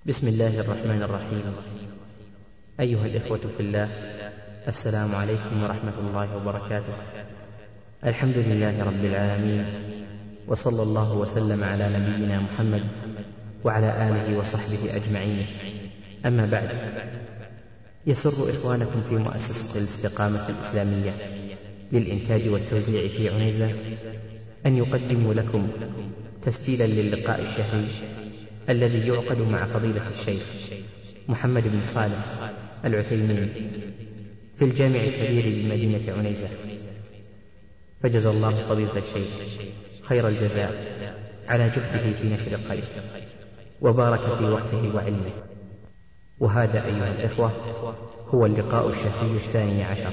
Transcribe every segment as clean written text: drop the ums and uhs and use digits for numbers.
بسم الله الرحمن الرحيم. أيها الإخوة في الله، السلام عليكم ورحمة الله وبركاته. الحمد لله رب العالمين، وصلى الله وسلم على نبينا محمد وعلى آله وصحبه أجمعين. أما بعد، يسر إخوانكم في مؤسسة الاستقامة الإسلامية للإنتاج والتوزيع في عنيزة أن يقدموا لكم تسجيلا للقاء الشهري الذي يعقد مع فضيلة الشيخ محمد بن صالح العثيمين في الجامع الكبير بمدينة عنيزة، فجزى الله فضيلة الشيخ خير الجزاء على جهده في نشر الخير، وبارك في وقته وعلمه. وهذا أيها الإخوة هو اللقاء الشهري 12.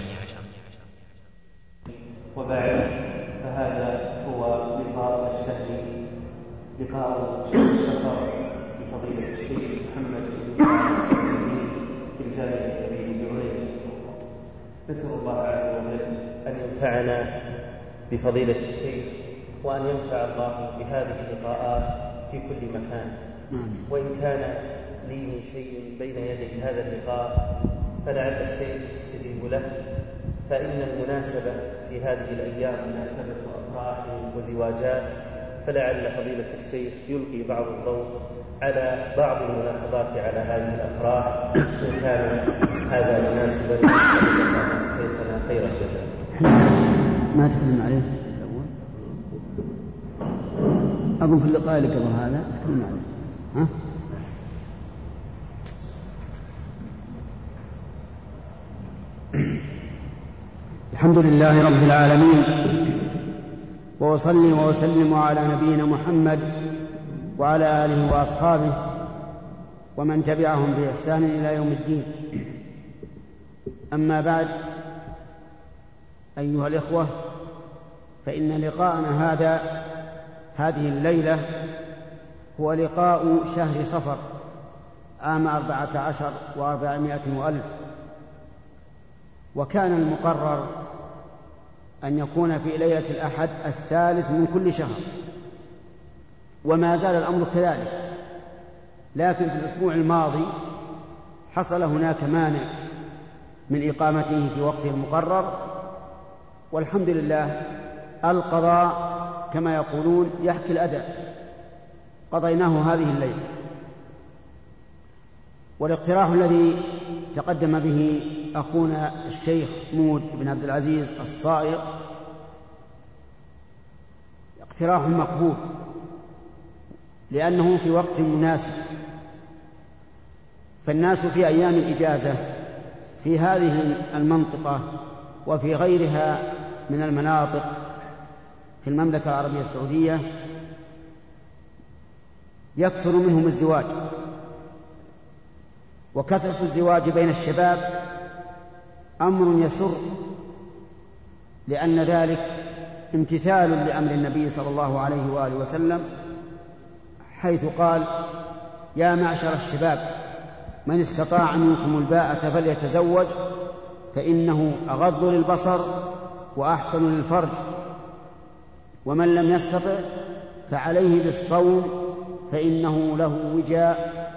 وبعد، فهذا هو لقاء الشهري، لقاء السفر بفضيلة الشيخ محمد بن في الجامع الكبير بعنيزة. نسأل الله عز وجل أن ينفعنا بفضيلة الشيخ، وأن ينفع الله بهذه اللقاءات في كل مكان. وإن كان لي من شيء بين يدي هذا اللقاء فلعل الشيخ يستجيب له، فإن المناسبة في هذه الأيام مناسبة أفراح وزواجات، فلعل فضيلة الشيخ يلقي بعض الضوء على بعض الملاحظات على هذه الأفراح، إن كان هذا مناسبا. شيخنا خير الجزاء. ما تكلم عليه أظن في اللقاء اللي قبل هذا تكلم عليه. الحمد لله رب العالمين، وأصلي وأسلم على نبينا محمد وعلى آله وأصحابه ومن تبعهم بإحسان إلى يوم الدين. أما بعد، أيها الإخوة، فإن لقاءنا هذه الليلة هو لقاء شهر صفر عام 14 و400 وألف، وكان المقرر أن يكون في ليلة الأحد 3 من كل شهر، وما زال الأمر كذلك. لكن في الأسبوع الماضي حصل هناك مانع من إقامته في وقته المقرر، والحمد لله القضاء كما يقولون يحكي الأداء، قضيناه هذه الليلة. والاقتراح الذي تقدم به أخونا الشيخ مود بن عبد العزيز الصائغ اقتراح مقبول، لأنه في وقت مناسب، فالناس في أيام الإجازة في هذه المنطقة وفي غيرها من المناطق في المملكة العربية السعودية يكثر منهم الزواج، وكثرة الزواج بين الشباب أمر يسر، لأن ذلك امتثال لأمر النبي صلى الله عليه وآله وسلم، حيث قال: يا معشر الشباب من استطاع منكم الباءة فليتزوج فإنه أغض للبصر وأحسن للفرج، ومن لم يستطع فعليه بالصوم فإنه له وجاء.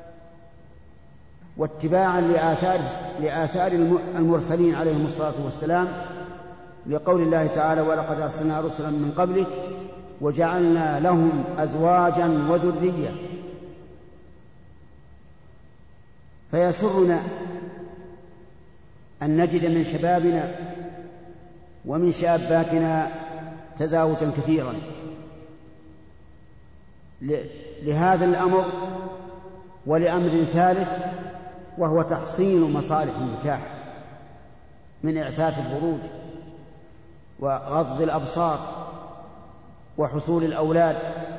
واتباعا لآثار المرسلين عليهم الصلاة والسلام، لقول الله تعالى: ولقد أرسلنا رسلا من قبلك وجعلنا لهم أزواجا وذرية. فيسرنا أن نجد من شبابنا ومن شاباتنا تزاوجا كثيرا لهذا الأمر، ولأمر ثالث وهو تحصين مصالح النكاح من إعفاف الفروج وغض الأبصار وحصول الأولاد.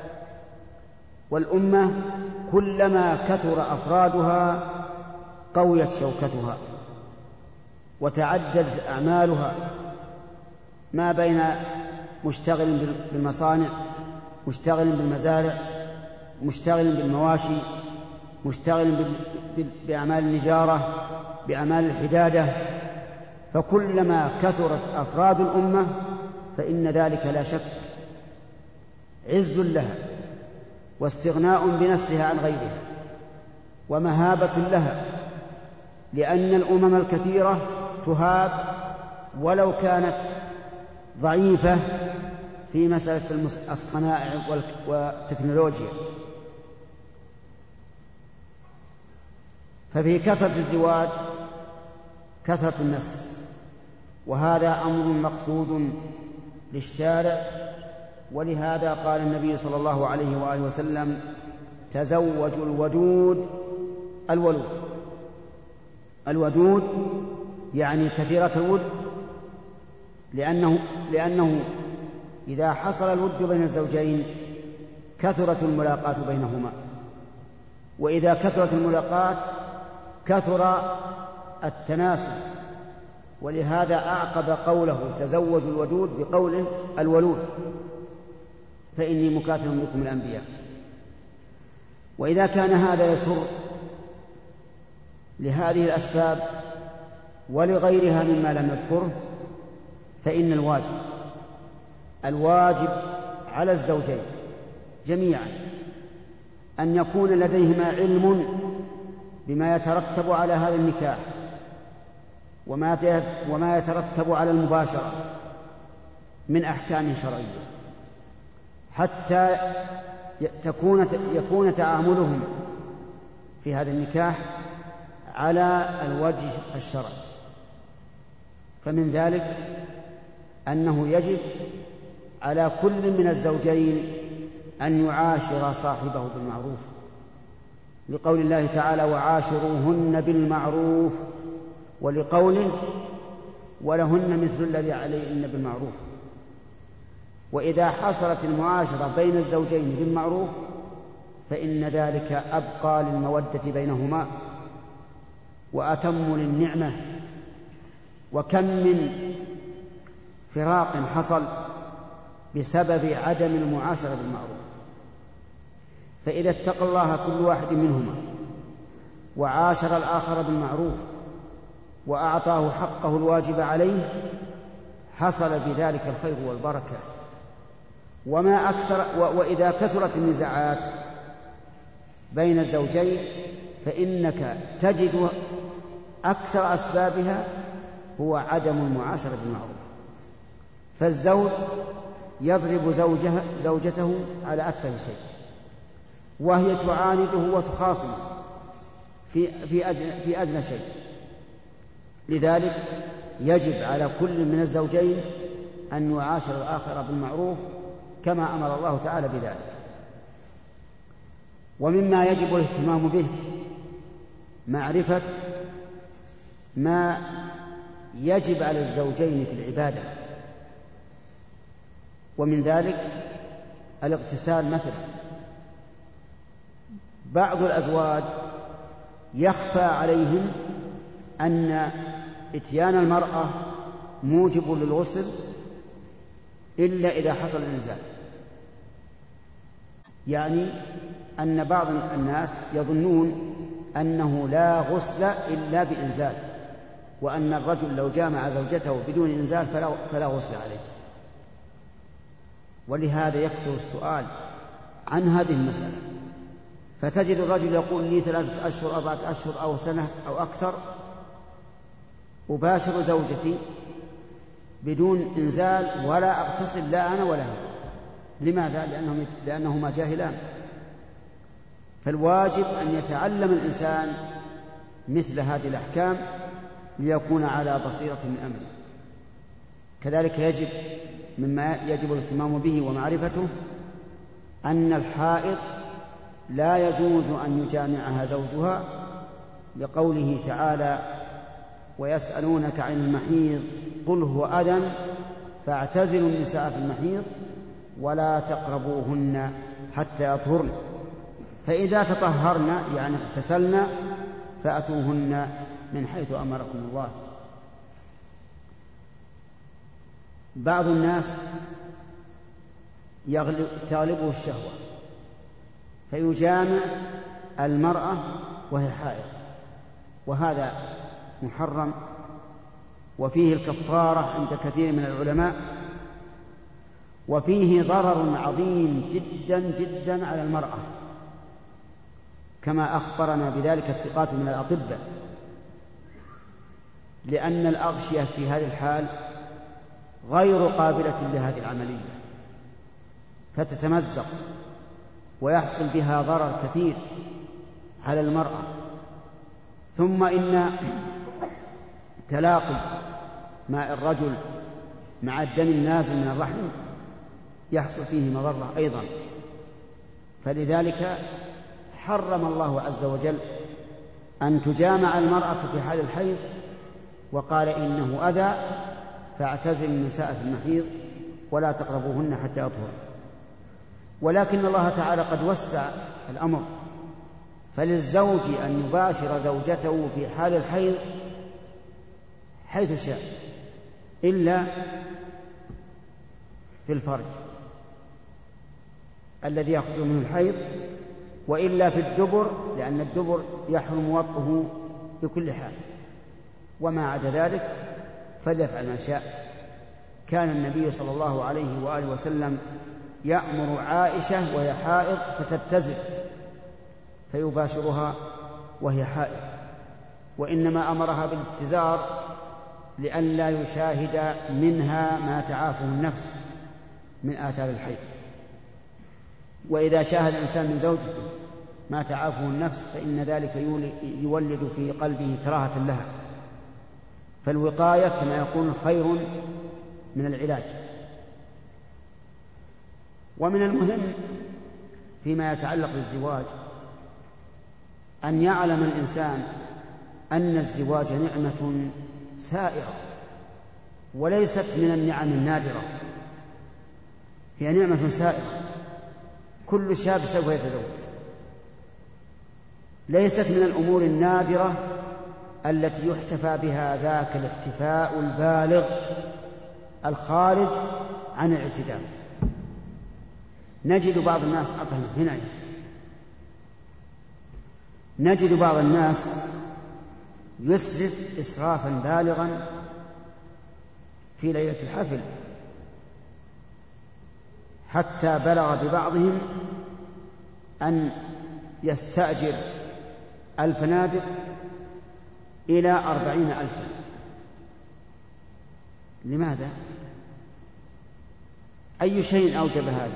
والأمة كلما كثر أفرادها قويت شوكتها وتعددت أعمالها، ما بين مشتغل بالمصانع، مشتغل بالمزارع، مشتغل بالمواشي، مشتغل بأعمال النجارة، بأعمال الحدادة. فكلما كثرت أفراد الأمة فإن ذلك لا شك عز لها واستغناء بنفسها عن غيرها. ومهابة لها، لأن الأمم الكثيرة تهاب ولو كانت ضعيفة في مسألة الصنائع والتكنولوجيا. ففي كثرة الزواج كثرة النسل، وهذا أمر مقصود للشارع، ولهذا قال النبي صلى الله عليه وآله وسلم: تزوجوا الودود الولود. الودود يعني كثيرة الود، لأنه إذا حصل الود بين الزوجين كثرت الملاقات بينهما، وإذا كثرت الملاقات كثر التناسل، ولهذا أعقب قوله تزوجوا الودود بقوله الولود، فإني مكاثر بكم الأنبياء. وإذا كان هذا يسر لهذه الأسباب ولغيرها مما لم نذكره، فإن الواجب على الزوجين جميعا أن يكون لديهما علم بما يترتب على هذا النكاح وما يترتب على المباشرة من أحكام شرعية، حتى يكون تعاملهم في هذا النكاح على الوجه الشرعي. فمن ذلك أنه يجب على كل من الزوجين أن يعاشر صاحبه بالمعروف، لقول الله تعالى: وعاشروهن بالمعروف، ولقوله: ولهن مثل الذي عليهن بالمعروف. وإذا حصلت المعاشرة بين الزوجين بالمعروف فإن ذلك أبقى للمودة بينهما وأتم للنعمة. وكم من فراق حصل بسبب عدم المعاشرة بالمعروف. فإذا اتقى الله كل واحد منهما وعاشر الآخر بالمعروف وأعطاه حقه الواجب عليه حصل بذلك الخير والبركة. وما أكثر وإذا كثرت النزاعات بين الزوجين فإنك تجد أكثر أسبابها هو عدم المعاشرة بالمعروف. فالزوج يضرب زوجته على أتفه شيء، وهي تعانده وتخاصمه في أدنى شيء. لذلك يجب على كل من الزوجين أن يعاشر الآخر بالمعروف كما أمر الله تعالى بذلك. ومما يجب الاهتمام به معرفة ما يجب على الزوجين في العبادة، ومن ذلك الاغتسال مثلا. بعض الأزواج يخفى عليهم أن إتيان المرأة موجب للغسل إلا إذا حصل الإنزال، يعني أن بعض الناس يظنون أنه لا غسل إلا بإنزال، وأن الرجل لو جامع زوجته بدون إنزال فلا غسل عليه. ولهذا يكثر السؤال عن هذه المسألة، فتجد الرجل يقول: لي 3 أشهر 4 أشهر أو سنة أو أكثر أباشر زوجتي بدون إنزال ولا أغتسل لا أنا ولا هو. لماذا؟ لأنهما جاهلان. فالواجب أن يتعلم الإنسان مثل هذه الأحكام ليكون على بصيرة من أمره. كذلك يجب مما يجب الاهتمام به ومعرفته أن الحائض لا يجوز أن يجامعها زوجها، لقوله تعالى: ويسألونك عن المحيض قل هو أذى فاعتزلوا النساء في المحيض ولا تقربوهن حتى يطهرن، فإذا تطهرن يعني اغتسلن فأتوهن من حيث أمركم الله. بعض الناس تغلبه الشهوة فيجامع المرأة وهي حائض، وهذا محرم وفيه الكفارة عند كثير من العلماء، وفيه ضرر عظيم جدا جدا على المرأة. كما أخبرنا بذلك الثقات من الأطباء، لأن الأغشية في هذه الحال غير قابلة لهذه العملية، فتتمزق ويحصل بها ضرر كثير على المرأة. ثم إن تلاقي ماء الرجل مع الدم النازل من الرحم يحصل فيه مضرة أيضا، فلذلك حرم الله عز وجل أن تجامع المرأة في حال الحيض، وقال إنه أذى فاعتزل النساء في المحيض ولا تقربوهن حتى يطهر. ولكن الله تعالى قد وسع الأمر، فللزوج أن يباشر زوجته في حال الحيض حيث شاء إلا في الفرج الذي يخرج منه الحيض، وإلا في الدبر، لأن الدبر يحرم وطئه بكل حال، وما عدا ذلك فليفعل ما شاء. كان النبي صلى الله عليه وآله وسلم يأمر عائشة وهي حائض فتتزل فيباشرها وهي حائض، وإنما أمرها بالاتزار لئلا يشاهد منها ما تعافه النفس من آثار الحيض. وإذا شاهد الإنسان من زوجته ما تعافه النفس فإن ذلك يولد في قلبه كراهة لها، فالوقاية كما يقول خير من العلاج. ومن المهم فيما يتعلق بالزواج أن يعلم الإنسان أن الزواج نعمة سائرة وليست من النعم النادرة، هي نعمة سائرة، كل شاب سوف يتزوج، ليست من الأمور النادرة التي يحتفى بها ذاك الاحتفاء البالغ الخارج عن الاعتدال. نجد بعض الناس نجد بعض الناس يسرف إسرافا بالغا في ليلة الحفل، حتى بلغ ببعضهم أن يستأجر الفنادق إلى 40,000. لماذا؟ أي شيء أوجب هذا؟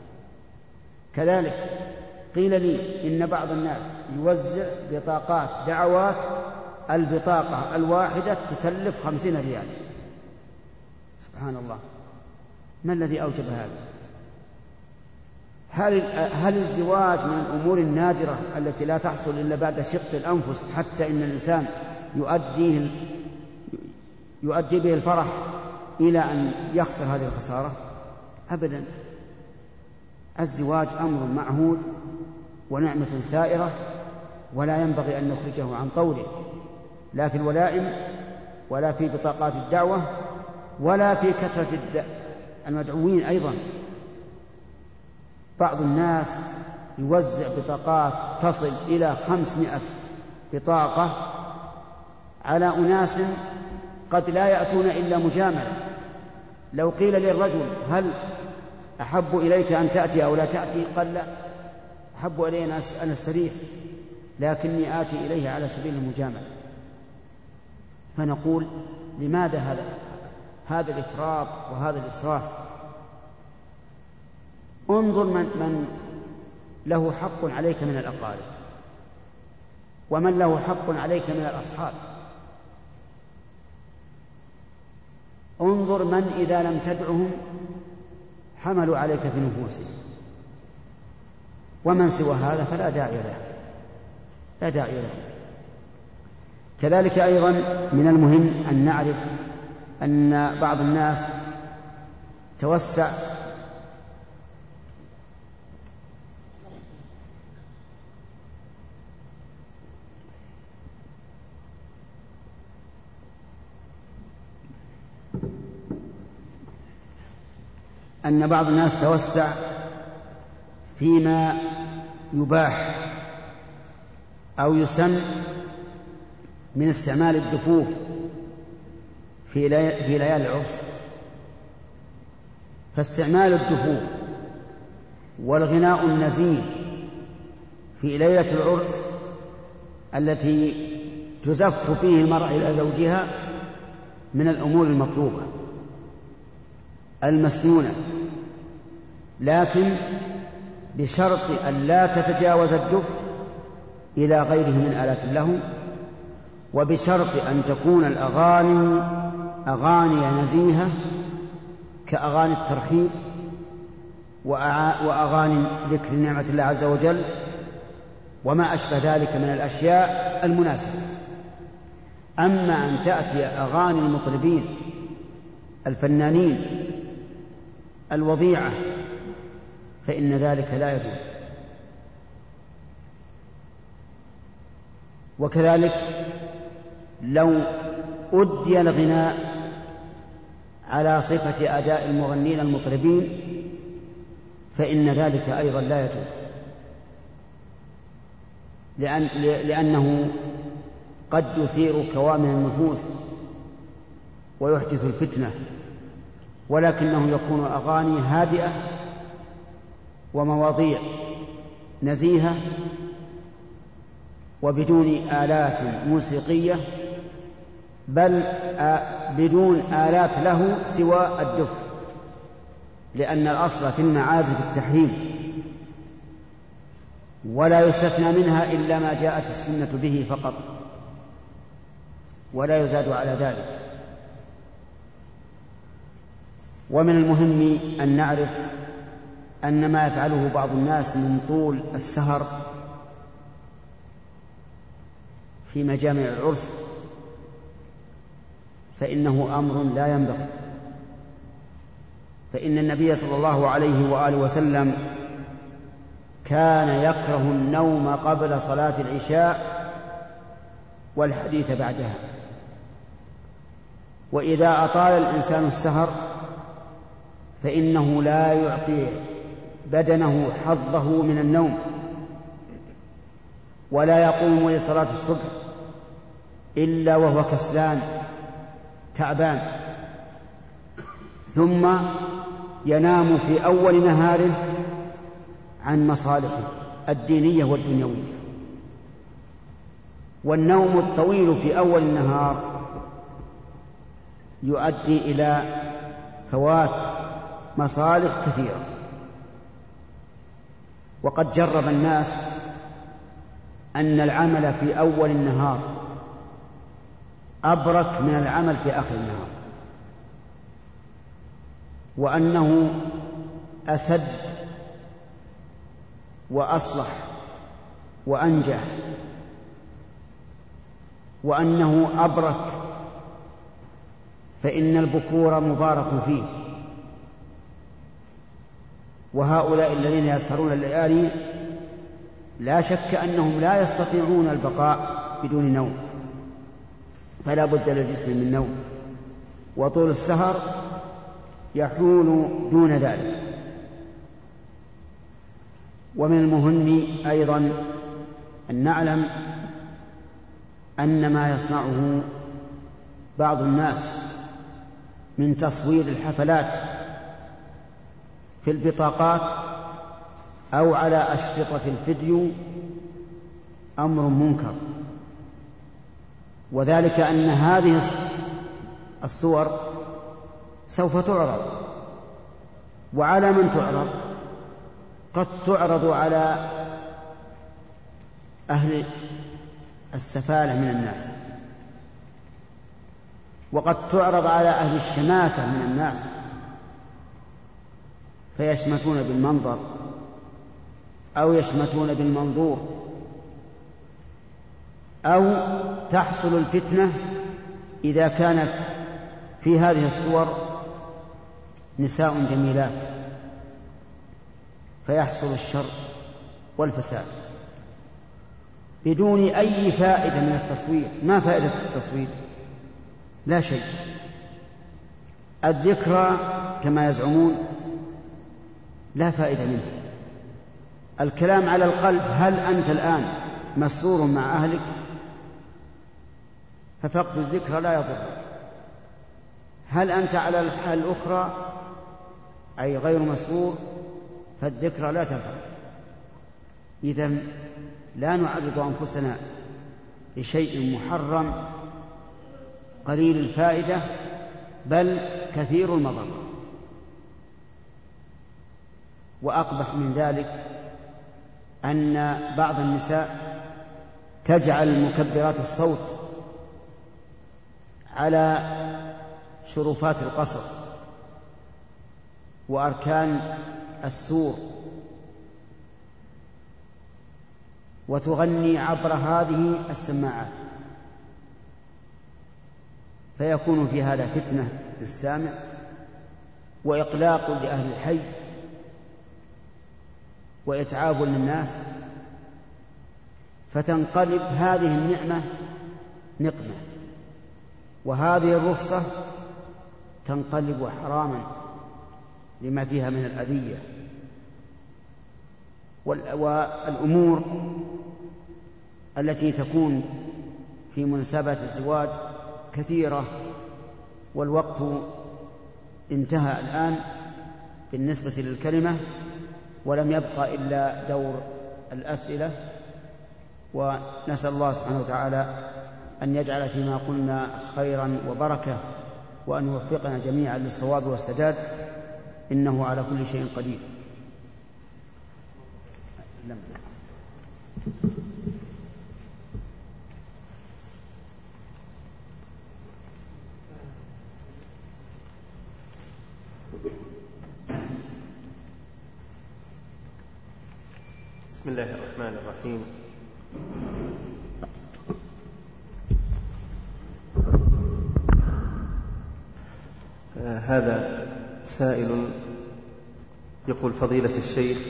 كذلك قيل لي إن بعض الناس يوزع بطاقات دعوات، البطاقة الواحدة تكلف 50 ريال. سبحان الله، ما الذي أوجب هذا؟ هل الزواج من الأمور النادرة التي لا تحصل إلا بعد شق الأنفس، حتى إن الإنسان يؤدي به الفرح إلى أن يخسر هذه الخسارة؟ أبدا، الزواج أمر معهود ونعمة سائرة، ولا ينبغي أن نخرجه عن طوله، لا في الولائم ولا في بطاقات الدعوة ولا في كثرة المدعوين. أيضا بعض الناس يوزع بطاقات تصل إلى 500 بطاقة على أناس قد لا يأتون إلا مجاملة. لو قيل للرجل هل أحب إليك أن تأتي أو لا تأتي؟ قال لا، أحب إلي أن أستريح، لكني آتي إليه على سبيل المجاملة. فنقول لماذا هذا الإفراط وهذا الإسراف؟ انظر من له حق عليك من الأقارب، ومن له حق عليك من الأصحاب. انظر من إذا لم تدعهم حملوا عليك في نفوسهم، ومن سوى هذا فلا داعي له، لا داعي له. كذلك أيضا من المهم أن نعرف أن بعض الناس توسع فيما يباح أو يسن من استعمال الدفوف في ليالي العرس. فاستعمال الدفوف والغناء النزيه في ليلة العرس التي تزف فيه المرأة إلى زوجها من الأمور المطلوبة المسنونة، لكن بشرط أن لا تتجاوز الدف إلى غيره من آلات اللهو، وبشرط أن تكون الأغاني أغاني نزيهة كأغاني الترحيب وأغاني ذكر نعمة الله عز وجل وما أشبه ذلك من الأشياء المناسبة. أما أن تأتي أغاني المطربين الفنانين الوضيعة فإن ذلك لا يجوز. وكذلك لو أدي الغناء على صفة أداء المغنين المطربين فإن ذلك أيضا لا يجوز، لأنه قد يثير كوامن النفوس ويحدث الفتنة، ولكنه يكون أغاني هادئة ومواضيع نزيهة وبدون آلات موسيقية، بل بدون آلات له سوى الدف، لأن الأصل في المعازف التحريم، ولا يستثنى منها إلا ما جاءت السنة به فقط، ولا يزاد على ذلك. ومن المهم أن نعرف أن ما يفعله بعض الناس من طول السهر في مجامع العرس فإنه أمر لا ينبغي، فإن النبي صلى الله عليه وآله وسلم كان يكره النوم قبل صلاة العشاء والحديث بعدها، وإذا أطال الإنسان السهر فإنه لا يعطي بدنه حظه من النوم، ولا يقوم لصلاة الصبح إلا وهو كسلان تعبان، ثم ينام في أول نهاره عن مصالحه الدينية والدنيوية. والنوم الطويل في أول النهار يؤدي إلى فوات مصالح كثيرة. وقد جرب الناس أن العمل في أول النهار أبرك من العمل في آخر النهار، وأنه أسد وأصلح وأنجح، وأنه أبرك، فإن البكور مبارك فيه. وهؤلاء الذين يسهرون الليالي لا شك أنهم لا يستطيعون البقاء بدون نوم، فلا بد للجسم من نوم، وطول السهر يحول دون ذلك. ومن المهم أيضا أن نعلم أن ما يصنعه بعض الناس من تصوير الحفلات في البطاقات أو على أشرطة الفيديو أمر منكر، وذلك أن هذه الصور سوف تعرض، وعلى من تعرض؟ قد تعرض على أهل السفالة من الناس، وقد تعرض على أهل الشماتة من الناس فيشمتون بالمنظر أو يشمتون بالمنظور، أو تحصل الفتنة إذا كان في هذه الصور نساء جميلات فيحصل الشر والفساد بدون أي فائدة من التصوير. ما فائدة التصوير؟ لا شيء. الذكرى كما يزعمون لا فائدة منها. الكلام على القلب، هل أنت الآن مسرور مع أهلك؟ ففقد الذكرى لا يضرك. هل أنت على الحال الأخرى أي غير مسرور؟ فالذكرى لا تنفع. إذن لا نعرض أنفسنا لشيء محرم قليل الفائدة بل كثير المضر. وأقبح من ذلك أن بعض النساء تجعل مكبرات الصوت على شرفات القصر وأركان السور وتغني عبر هذه السماعات، فيكون في هذا فتنة للسامع وإقلاق لأهل الحي وإتعاب للناس، فتنقلب هذه النعمة نقمة، وهذه الرخصة تنقلب حراما لما فيها من الأذية. والأمور التي تكون في مناسبات الزواج كثيرة، والوقت انتهى الآن بالنسبة للكلمة، ولم يبقى إلا دور الأسئلة، ونسأل الله سبحانه وتعالى أن يجعل فيما قلنا خيرا وبركة، وأن يوفقنا جميعا للصواب والسداد، إنه على كل شيء قدير. بسم الله الرحمن الرحيم. هذا سائل يقول: فضيلة الشيخ،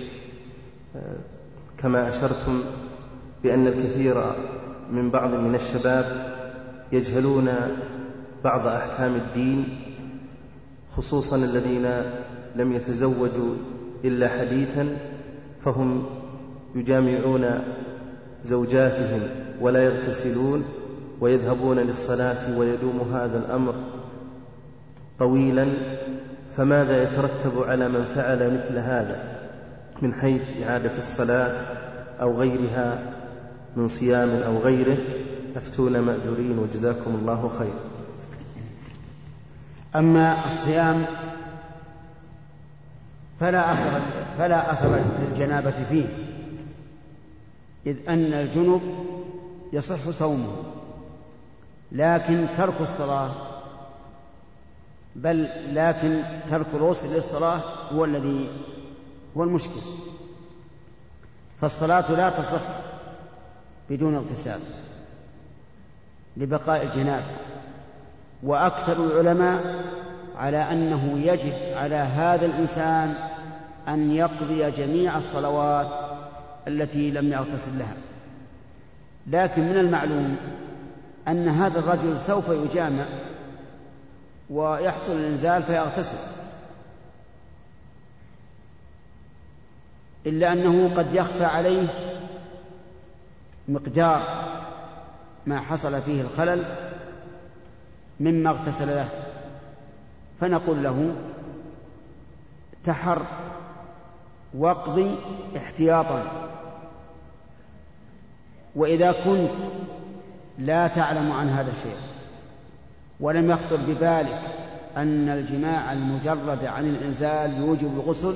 كما أشرتم بأن الكثير من بعض من الشباب يجهلون بعض أحكام الدين، خصوصا الذين لم يتزوجوا إلا حديثا، فهم يجامعون زوجاتهم ولا يغتسلون ويذهبون للصلاة، ويدوم هذا الأمر طويلا، فماذا يترتب على من فعل مثل هذا من حيث إعادة الصلاة أو غيرها من صيام أو غيره؟ أفتونا مأجورين وجزاكم الله خير. أما الصيام فلا أثر للجنابة فيه، إذ أن الجنب يصح صومه، لكن ترك الصلاة لكن ترك الوصول للصلاة هو المشكل. فالصلاة لا تصح بدون اغتسال لبقاء الجنابة، وأكثر العلماء على أنه يجب على هذا الإنسان أن يقضي جميع الصلوات التي لم يغتسل لها. لكن من المعلوم أن هذا الرجل سوف يجامع ويحصل الإنزال فيغتسل، إلا أنه قد يخفى عليه مقدار ما حصل فيه الخلل مما اغتسل له، فنقول له: تحر واقضي احتياطا. وإذا كنت لا تعلم عن هذا الشيء ولم يخطر ببالك أن الجماع المجرد عن الإنزال يوجب الغسل،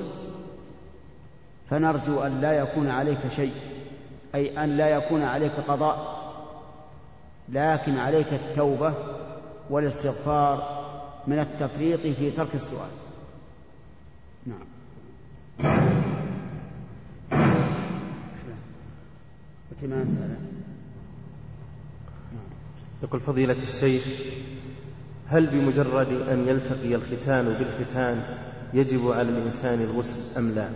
فنرجو أن لا يكون عليك شيء، أي أن لا يكون عليك قضاء، لكن عليك التوبة والاستغفار من التفريط في ترك السؤال. نعم. يقول: فضيلة الشيخ، هل بمجرد أن يلتقي الختان بالختان يجب على الإنسان الغسل أم لا؟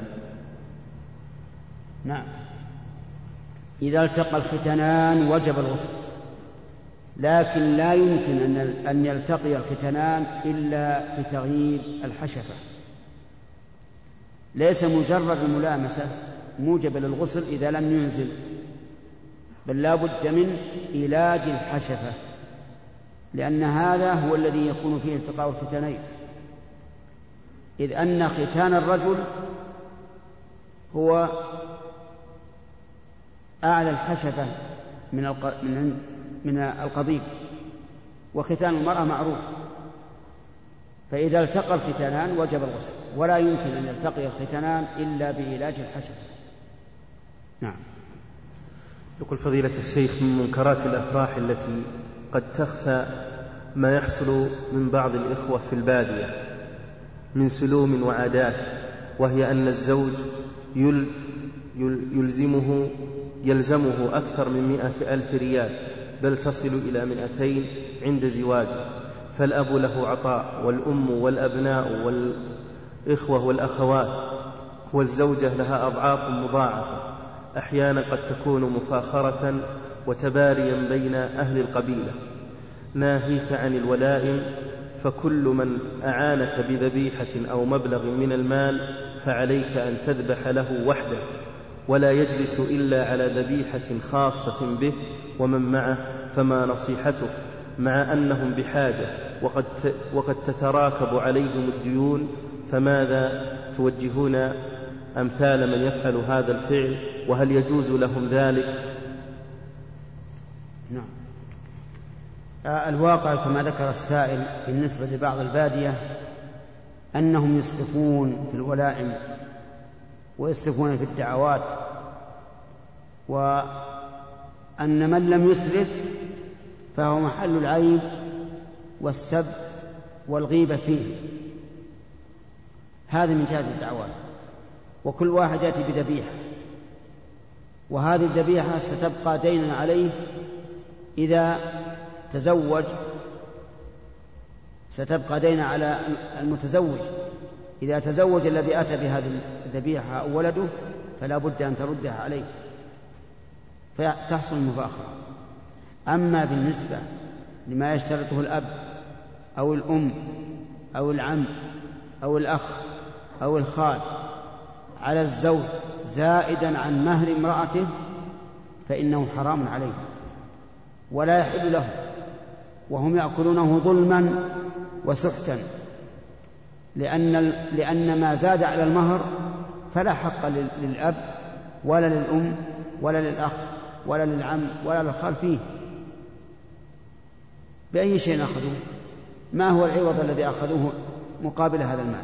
نعم، إذا التقى الختنان وجب الغسل، لكن لا يمكن أن يلتقي الختنان إلا بتغيير الحشفة. ليس مجرد الملامسة موجب للغسل إذا لم ينزل، بل لا بد من علاج الحشفة، لأن هذا هو الذي يكون فيه التقاء الختانين، إذ أن ختان الرجل هو أعلى الحشفة من القضيب، وختان المرأة معروف، فإذا التقى الختانان وجب الغسل، ولا يمكن أن يلتقي الختانان إلا بعلاج الحشفة. نعم. يقول فضيلة الشيخ: من منكرات الأفراح التي قد تخفى ما يحصل من بعض الإخوة في البادية من سلوم وعادات، وهي أن الزوج يلزمه أكثر من 100,000 ريال، بل تصل إلى 200 عند زواجه، فالأب له عطاء، والأم والأبناء والإخوة والأخوات، والزوجة لها أضعاف مضاعفة، أحيانا قد تكون مفاخرة وتباريا بين أهل القبيلة. ناهيك عن الولائم، فكل من أعانك بذبيحة أو مبلغ من المال فعليك أن تذبح له وحده، ولا يجلس إلا على ذبيحة خاصة به ومن معه، فما نصيحته مع أنهم بحاجة وقد تتراكب عليهم الديون؟ فماذا توجهون أمثال من يفعل هذا الفعل، وهل يجوز لهم ذلك؟ نعم. الواقع كما ذكر السائل بالنسبة لبعض البادية أنهم يسرفون في الولائم ويسرفون في الدعوات، وأن من لم يسرف فهو محل العيب والسب والغيبة فيه. هذا من جهة الدعوات، وكل واحد يأتي بذبيحة، وهذه الذبيحة ستبقى دينا عليه إذا تزوج، ستبقى دينا على المتزوج إذا تزوج الذي أتى بهذه الذبيحة أو ولده، فلا بد أن تردها عليه فتحصل المفاخرة. أما بالنسبة لما يشترطه الأب أو الأم أو العم أو الأخ أو الخال على الزوج زائدا عن مهر امرأته، فإنه حرام عليه ولا يحل له، وهم يأكلونه ظلما وسحتا، لأن ما زاد على المهر فلا حق للأب ولا للأم ولا للأخ ولا للعم ولا للخال فيه. بأي شيء أخذوه؟ ما هو العوض الذي أخذوه مقابل هذا المال؟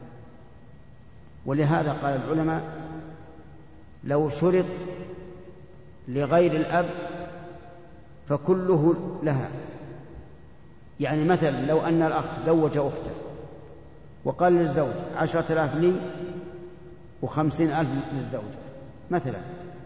ولهذا قال العلماء: لو شرط لغير الأب فكله لها. يعني مثلا لو أن الأخ زوج أخته وقال للزوج 10,000 لي و50,000 للزوج مثلا،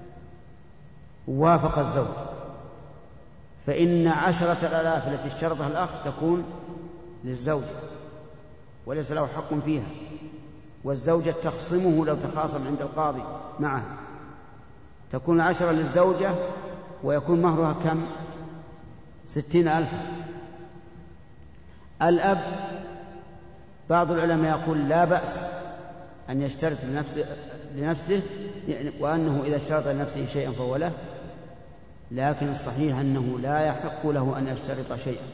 ووافق الزوج، فإن 10,000 التي اشترطها الأخ تكون للزوج وليس له حق فيها، والزوجة تخصمه لو تخاصم عند القاضي معه، تكون 10 للزوجة ويكون مهرها كم؟ 60,000. الأب بعض العلماء يقول لا بأس أن يشترط لنفسه، وأنه إذا اشترط لنفسه شيئا فهو له، لكن الصحيح أنه لا يحق له أن يشترط شيئا،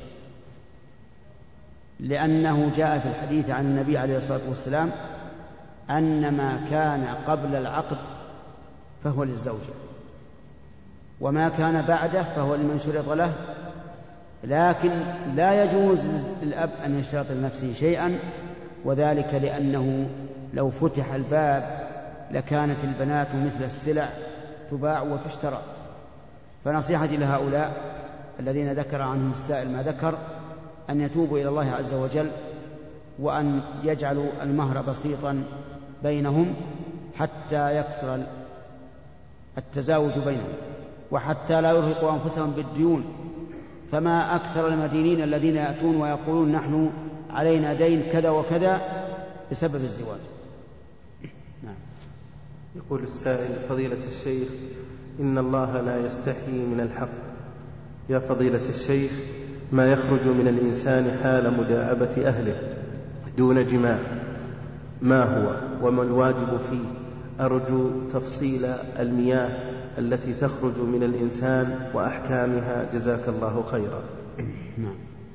لأنه جاء في الحديث عن النبي عليه الصلاة والسلام أن ما كان قبل العقد فهو للزوجة، وما كان بعده فهو لمن شرط له، لكن لا يجوز للأب أن يشترط لنفسه شيئا، وذلك لأنه لو فتح الباب لكانت البنات مثل السلع تباع وتشترى. فنصيحتي لهؤلاء الذين ذكر عنهم السائل ما ذكر أن يتوبوا إلى الله عز وجل، وأن يجعلوا المهر بسيطا بينهم حتى يكثر التزاوج بينهم، وحتى لا يرهقوا أنفسهم بالديون. فما أكثر المدينين الذين يأتون ويقولون نحن علينا دين كذا وكذا بسبب الزواج. نعم. يقول السائل: فضيلة الشيخ، إن الله لا يستحي من الحق. يا فضيلة الشيخ، ما يخرج من الإنسان حال مداعبة أهله دون جماع ما هو وما الواجب فيه؟ أرجو تفصيل المياه التي تخرج من الإنسان وأحكامها، جزاك الله خيرا. نعم.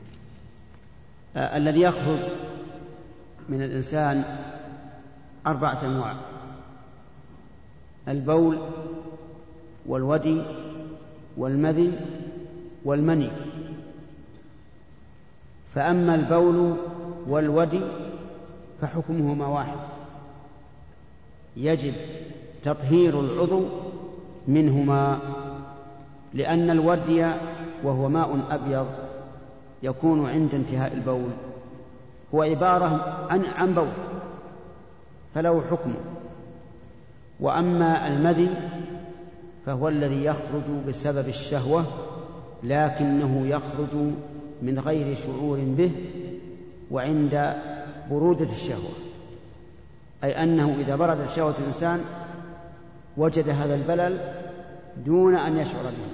الذي يخرج من الإنسان 4 أنواع: البول والودي والمذي والمني. فأما البول والودي فحكمهما واحد، يجب تطهير العضو منهما، لأن الودي وهو ماء أبيض يكون عند انتهاء البول هو عبارة عن بول فله حكمه. وأما المذي فهو الذي يخرج بسبب الشهوة لكنه يخرج من غير شعور به وعند برودة الشهوة، أي أنه إذا بردت شهوة الإنسان وجد هذا البلل دون أن يشعر به،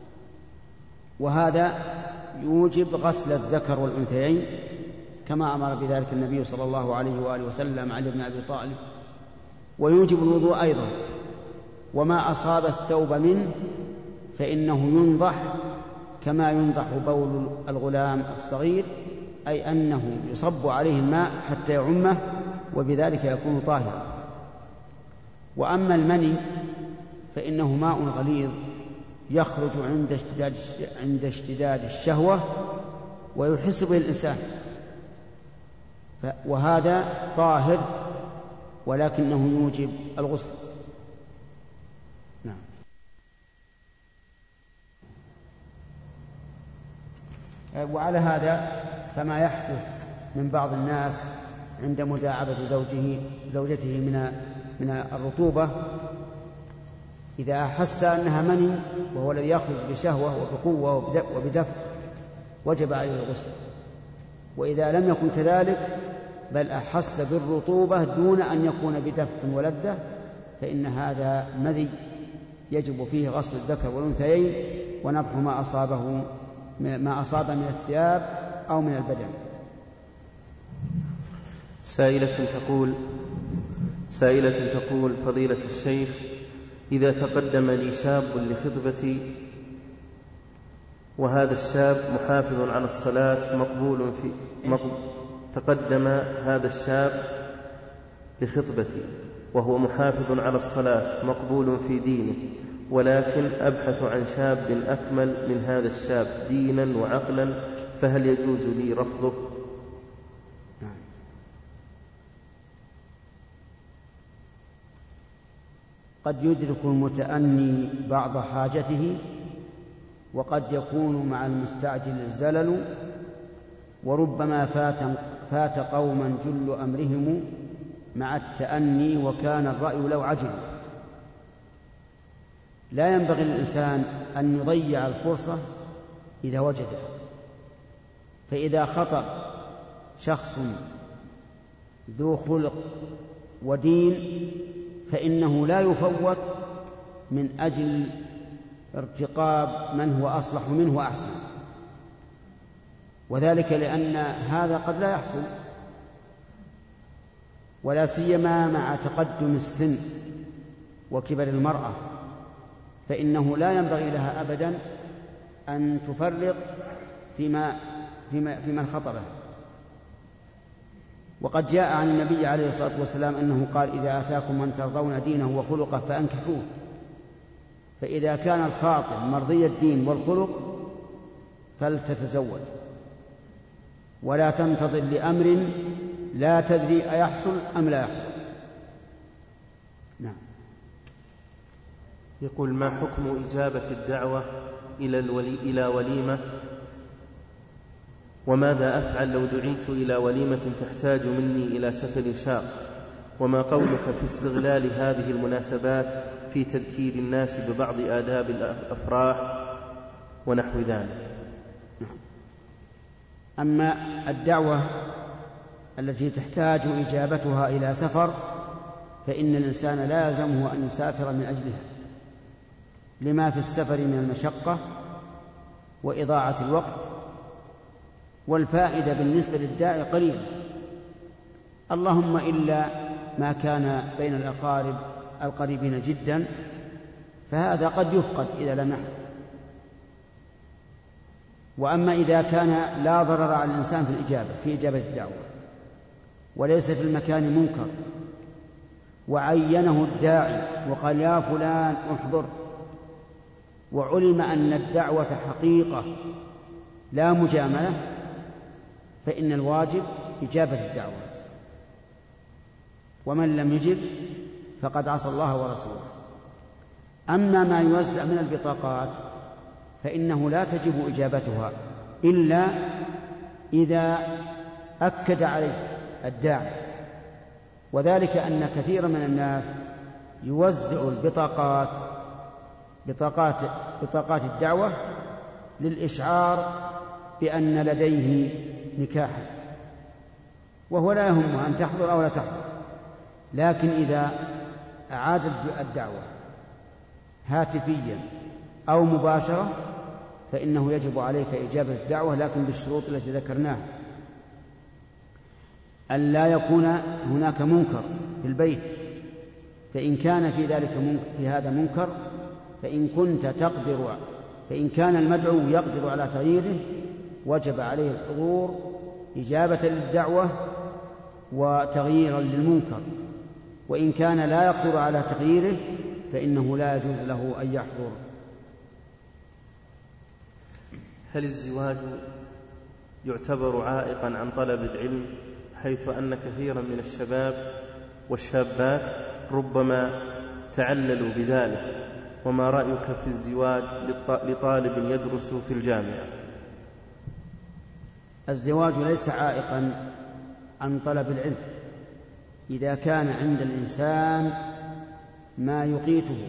وهذا يوجب غسل الذكر والأنثيين كما أمر بذلك النبي صلى الله عليه وآله وسلم علي بن أبي طالب، ويوجب الوضوء أيضا. وما أصاب الثوب منه فإنه ينضح كما ينضح بول الغلام الصغير، أي أنه يصب عليه الماء حتى يعمه وبذلك يكون طاهرا. وأما المني فإنه ماء غليظ يخرج عند اشتداد الشهوة ويحس به الإنسان، وهذا طاهر ولكنه يوجب الغسل. نعم. وعلى هذا فما يحدث من بعض الناس عند مداعبة زوجته من الرطوبة، إذا أحس أنها مني وهو الذي يخرج بشهوة وبقوة وبدفء وجب عليه الغسل. وإذا لم يكن كذلك بل أحس بالرطوبة دون أن يكون بدفء ولذة فإن هذا مذي يجب فيه غسل الذكر والأنثيين ونضح ما أصاب من الثياب أو من البدن. سائلة تقول: فضيلة الشيخ، إذا تقدم لي شاب لخطبتي وهذا الشاب محافظ على الصلاة تقدم هذا الشاب لخطبتي وهو محافظ على الصلاة مقبول في دينه، ولكن أبحث عن شاب أكمل من هذا الشاب دينا وعقلا، فهل يجوز لي رفضه؟ قد يدرك المتأني بعض حاجته، وقد يكون مع المستعجل الزلل، وربما فات قوما جل أمرهم مع التأني وكان الرأي لو عجل. لا ينبغي للإنسان أن يضيع الفرصة إذا وجدها، فإذا خطر شخص ذو خلق ودين فإنه لا يفوت من أجل ارتقاب من هو أصلح منه وأحسن، وذلك لأن هذا قد لا يحصل، ولا سيما مع تقدم السن وكبر المرأة، فإنه لا ينبغي لها أبدا أن تفرط في من خطبه. وقد جاء عن النبي عليه الصلاة والسلام أنه قال: إذا أتاكم من ترضون دينه وخلقه فأنكحوه. فإذا كان الخاطب مرضي الدين والخلق فلتتزوج، ولا تنتظر لأمر لا تدري أيحصل أم لا يحصل. نعم. يقول: ما حكم إجابة الدعوة إلى وليمة؟ وماذا أفعل لو دعيت إلى وليمة تحتاج مني إلى سفر شاق؟ وما قولك في استغلال هذه المناسبات في تذكير الناس ببعض آداب الأفراح ونحو ذلك؟ أما الدعوة التي تحتاج إجابتها إلى سفر فإن الإنسان لا يلزمه أن يسافر من أجلها، لما في السفر من المشقة وإضاعة الوقت، والفائدة بالنسبة للداعي قليلة، اللهم إلا ما كان بين الأقارب القريبين جدا، فهذا قد يفقد إذا لم يحضر. وأما إذا كان لا ضرر على الإنسان في إجابة الدعوة وليس في المكان منكر وعينه الداعي وقال: يا فلان احضر، وعلم أن الدعوة حقيقة لا مجاملة فإن الواجب إجابة الدعوة، ومن لم يجب فقد عصى الله ورسوله. أما ما يوزع من البطاقات فإنه لا تجب إجابتها إلا إذا أكد عليه الداعي، وذلك أن كثيرا من الناس يوزع بطاقات الدعوة للإشعار بأن لديه نكاحا، وهو لا يهمه أن تحضر أو لا تحضر، لكن إذا أعاد الدعوة هاتفيا أو مباشرة فإنه يجب عليك إجابة الدعوة، لكن بالشروط التي ذكرناها: أن لا يكون هناك منكر في البيت، فإن كان في هذا منكر فإن كان المدعو يقدر على تغييره وجب عليه الحضور إجابة للدعوة وتغييرا للمنكر، وإن كان لا يقدر على تغييره فإنه لا يجوز له أن يحضر. هل الزواج يعتبر عائقا عن طلب العلم، حيث أن كثيرا من الشباب والشابات ربما تعللوا بذلك؟ وما رأيك في الزواج لطالب يدرس في الجامعة؟ الزواج ليس عائقا عن طلب العلم إذا كان عند الإنسان ما يقيته.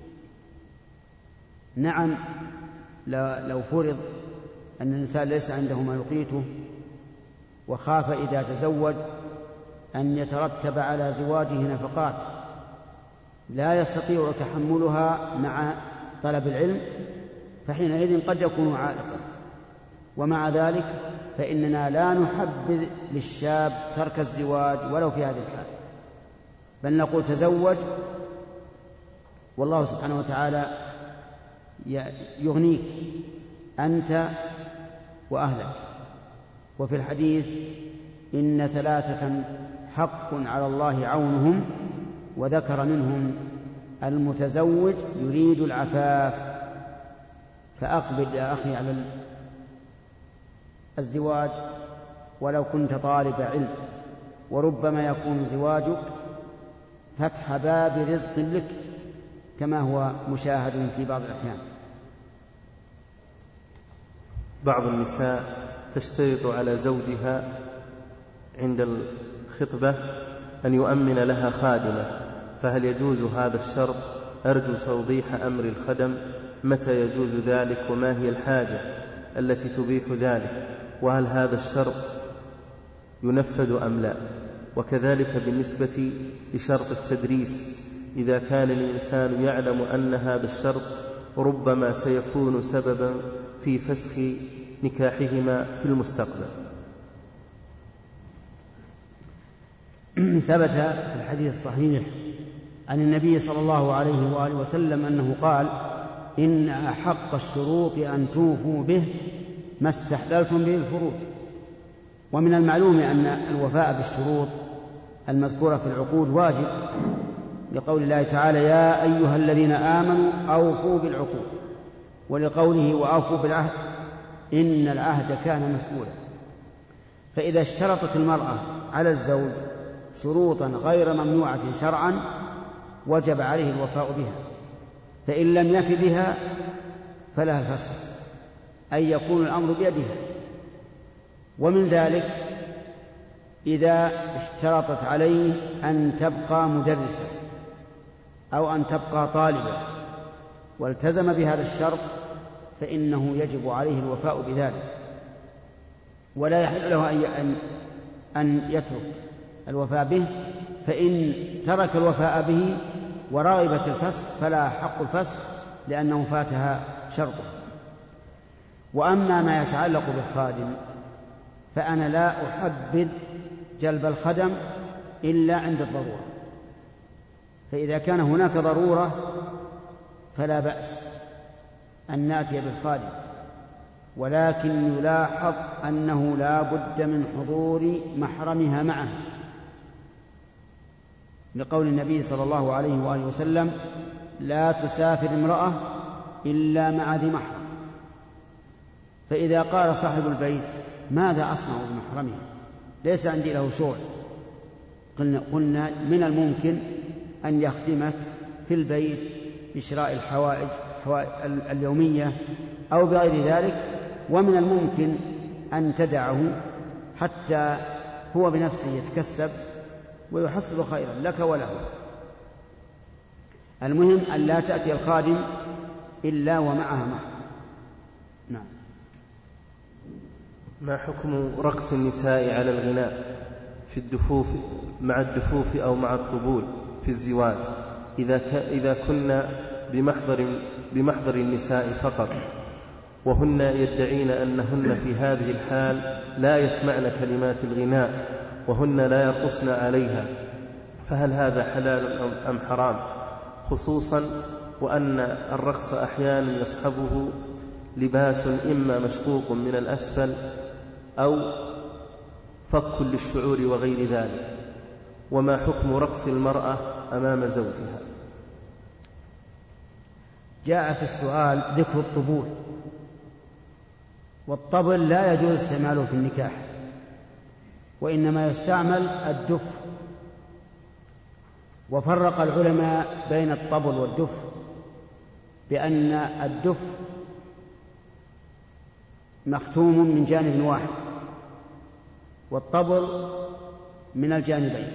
نعم، لو فرض أن الإنسان ليس عنده ما يقيته وخاف إذا تزوج أن يترتب على زواجه نفقات لا يستطيع تحملها مع طلب العلم، فحينئذ قد يكون عائقا. ومع ذلك فإننا لا نحبذ للشاب ترك الزواج ولو في هذه الحال، بل نقول تزوج والله سبحانه وتعالى يغنيك أنت وأهلك. وفي الحديث: إن ثلاثة حق على الله عونهم، وذكر منهم المتزوج يريد العفاف. فأقبل يا أخي على الزواج ولو كنت طالب علم، وربما يكون زواجك فتح باب رزق لك كما هو مشاهد في بعض الأحيان. بعض النساء تشترط على زوجها عند الخطبة أن يؤمن لها خادمة، فهل يجوز هذا الشرط؟ أرجو توضيح أمر الخدم، متى يجوز ذلك وما هي الحاجة التي تبيح ذلك، وهل هذا الشرط ينفذ أم لا؟ وكذلك بالنسبة لشرط التدريس، إذا كان الإنسان يعلم أن هذا الشرط ربما سيكون سببا في فسخ نكاحهما في المستقبل. ثبت في الحديث الصحيح عن النبي صلى الله عليه وآله وسلم أنه قال: إن أحق الشروط أن توفوا به ما استحللتم به الفروج. ومن المعلوم أن الوفاء بالشروط المذكورة في العقود واجب، لقول الله تعالى: يا أيها الذين آمنوا أوفوا بالعقود، ولقوله: وأوفوا بالعهد إن العهد كان مسؤولا. فإذا اشترطت المرأة على الزوج شروطا غير ممنوعة شرعا وجب عليه الوفاء بها، فإن لم يف بها فلها الفسخ، أي يكون الأمر بيدها. ومن ذلك إذا اشترطت عليه أن تبقى مدرسة أو أن تبقى طالبة والتزم بهذا الشرط فإنه يجب عليه الوفاء بذلك، ولا يحل له أن يترك الوفاء به، فإن ترك الوفاء به ورغبت الفسخ فلا حق الفسخ لأنه فاتها شرطه. وأما ما يتعلق بالخادم فأنا لا أحبذ جلب الخدم إلا عند الضرورة، فإذا كان هناك ضرورة فلا بأس أن نأتي بالخادم، ولكن يلاحظ أنه لا بد من حضور محرمها معه، لقول النبي صلى الله عليه وآله وسلم: لا تسافر امرأة إلا مع ذي محرم. فإذا قال صاحب البيت ماذا أصنع بمحرمه ليس عندي له شغل، قلنا من الممكن أن يخدمك في البيت بشراء الحوائج اليومية أو بغير ذلك، ومن الممكن أن تدعه حتى هو بنفسه يتكسب ويحصل خيرا لك وله. المهم أن لا تأتي الخادم إلا ومعها محرم. نعم. ما حكم رقص النساء على الغناء في الدفوف مع الدفوف أو مع الطبول في الزواج إذا كنا بمحضر النساء فقط، وهن يدعين أنهن في هذه الحال لا يسمعن كلمات الغناء وهن لا يرقصن عليها، فهل هذا حلال أم حرام؟ خصوصا وأن الرقص أحيانا يصحبه لباس إما مشقوق من الأسفل أو فك للشعور وغير ذلك. وما حكم رقص المرأة أمام زوجها؟ جاء في السؤال ذكر الطبول، والطبل لا يجوز استعماله في النكاح، وإنما يستعمل الدف. وفرق العلماء بين الطبل والدف بأن الدف مختوم من جانب واحد والطبل من الجانبين،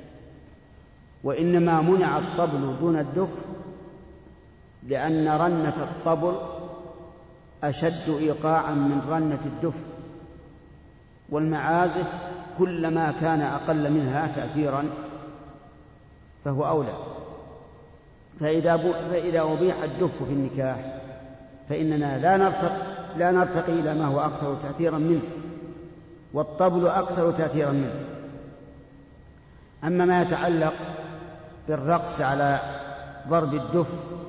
وإنما منع الطبل دون الدف لأن رنة الطبل أشد إيقاعا من رنة الدف، والمعازف كلما كان أقل منها تأثيرا فهو أولى. فإذا أبيح الدف في النكاح فإننا لا نرتقي إلى ما هو أكثر تأثيرا منه، والطبل أكثر تأثيرا منه. أما ما يتعلق بالرقص على ضرب الدف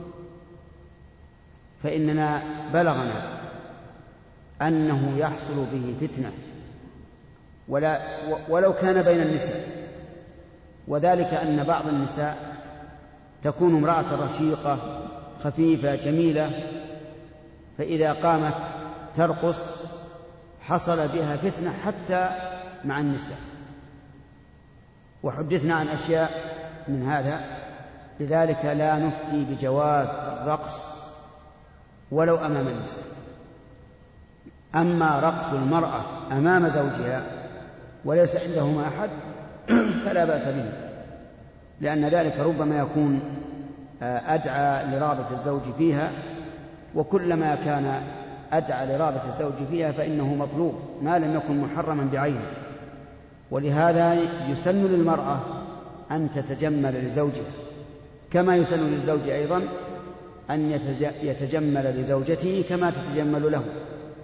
فإننا بلغنا أنه يحصل به فتنة ولو كان بين النساء، وذلك أن بعض النساء تكون امرأة رشيقة خفيفة جميلة، فإذا قامت ترقص حصل بها فتنة حتى مع النساء، وحدثنا عن أشياء من هذا. لذلك لا نفتي بجواز الرقص ولو أمام النساء. أما رقص المرأة أمام زوجها وليس عندهما أحد فلا بأس به، لأن ذلك ربما يكون أدعى لرغبة الزوج فيها، وكلما كان أدعى لرغبة الزوج فيها فإنه مطلوب ما لم يكن محرما بعينه. ولهذا يسن للمرأة أن تتجمل لزوجها كما يسن للزوج أيضا أن يتجمل لزوجته كما تتجمل له.